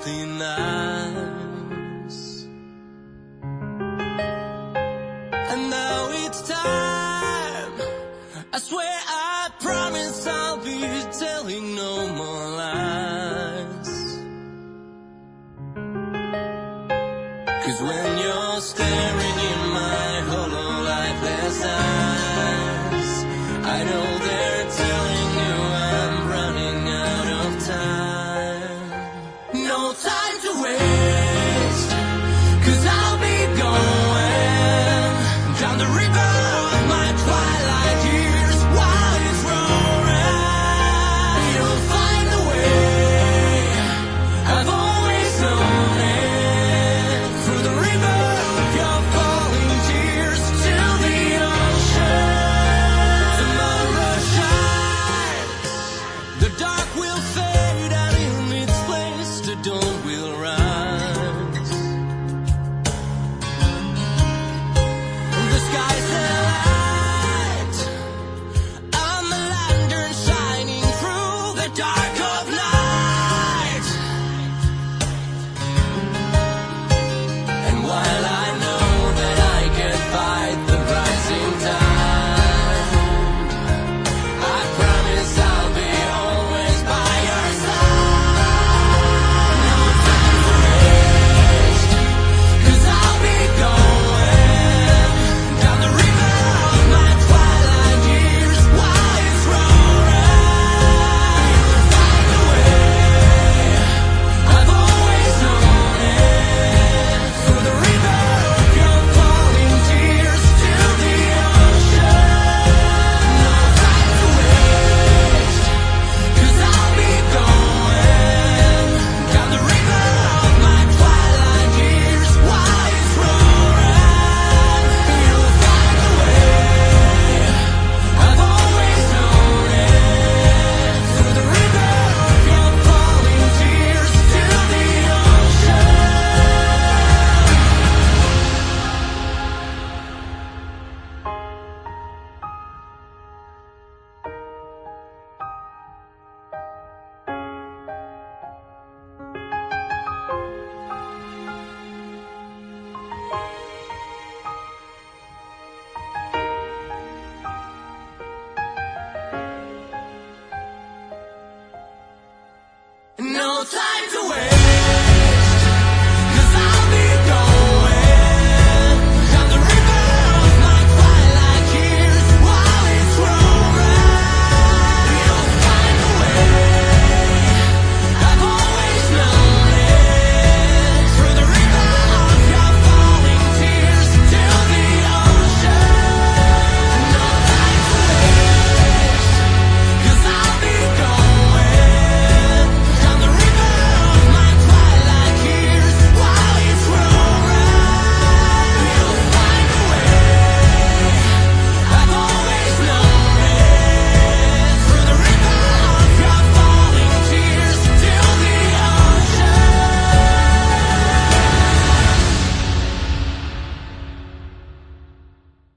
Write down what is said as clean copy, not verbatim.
something nice. And now it's time. I swear I promise I'll be telling no more lies. 'Cause when you're staring in my hollow lifeless eyes, I know they're telling you I'm running out of time. No time to waste, 'cause I'll be going down the river of my twilight years while it's roaring. You'll find the way, I've always known it, through the river of your falling tears to the ocean. Tomorrow shines, the dark will fade, and in its place the dawn will rise. The sky's alight, I'm a lantern shining through the dark of night. And while I know that I can fight the rising tide, I promise I'll be always by your side. No time to waste, 'cause I'll be going down the river of my twilight years while it's roaring. You'll find the way, I've always known it, through the river of your falling tears to the ocean. No time to waste, 'cause I'll be going down the river of my twilight years while it's roaring. You'll find the way, I've always known it, through the river of your falling tears to the ocean. No time to wait.